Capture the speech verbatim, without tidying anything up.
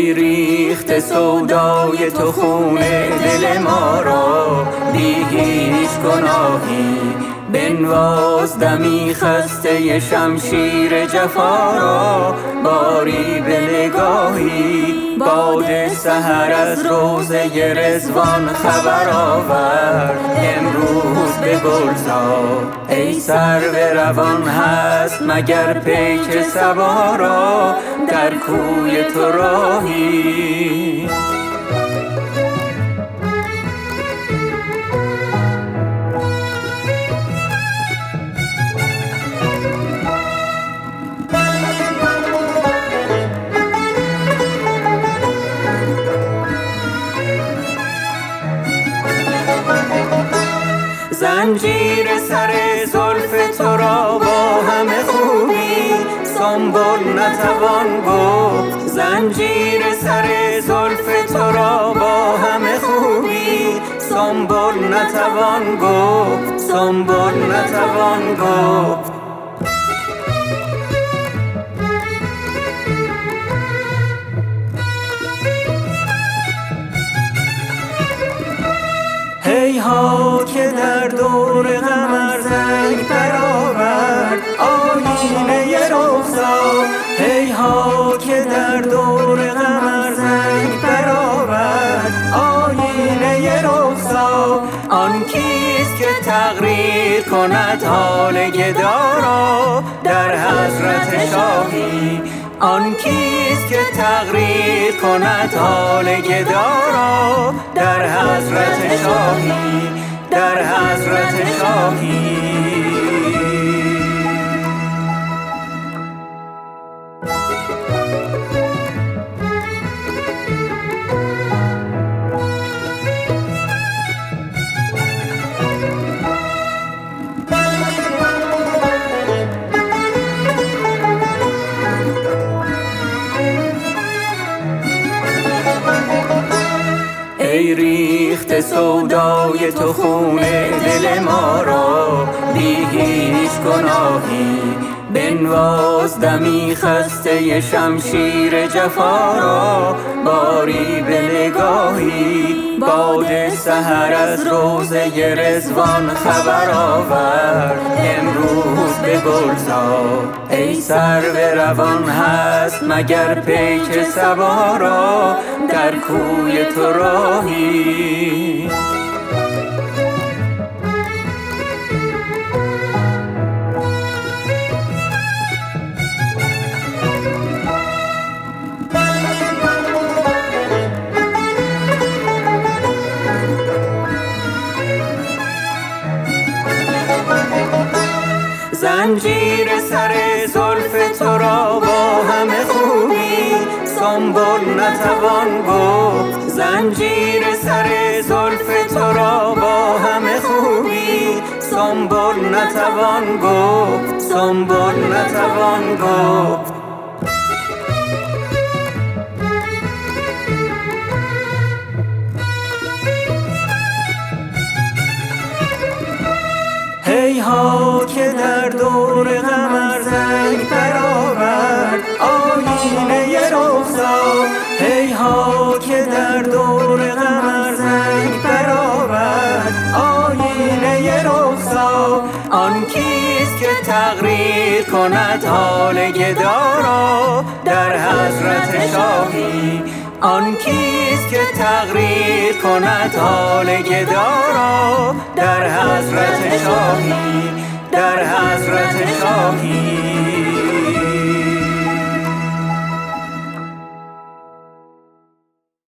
ای ریخت سودای تو خون دل ما را بی هیچ گناهی، بنواز دمی خسته شمشیر جفا را باری به نگاهی. باد سحر از روضه رضوان خبر آورد امروز به گلزار. ای سرو روان هست مگر پیک صبا را در کوی تو راهی. زنجیر سر زلف تو را با همه خوبی سنبل نتوان گفت. زنجیر سر زلف تو را با همه خوبی سنبل نتوان گفت، سنبل نتوان گفت. هیها که در دور قمر زنگ برآورد آیینه رخسار. هیها که در دور قمر زنگ برآورد آیینه رخسار. آن کیست که تقریر کند حال گدا را در حضرت شاهی. آن کیست که تقریر کند حال گدا را در حضرت شاهی، در حضرت شاهی. ای ریخت سودای تو خون دل ما را بی هیچ گناهی، بنواز دمی خسته شمشیر جفا را باری به نگاهی. باد سحر از روضه رضوان خبر آورد امروز به گلزار. ای سرو روان هست مگر پیک صبا را در کوی تو راهی. زنجیر سر زلف تو را با همه خوبی سنبل نتوان گفت. زنجیر سر زلف تو را با همه خوبی سنبل نتوان گفت، سنبل نتوان گفت. هیها که در دور قمر زنگ برآورد آیینه رخسار. هیها که در دور قمر زنگ برآورد آیینه رخسار. آن کیست که تقریر کند حال گدا را در حضرت شاهی. آن کیست که تقریر کند حال گدا را در حضرت شاهی، در حضرت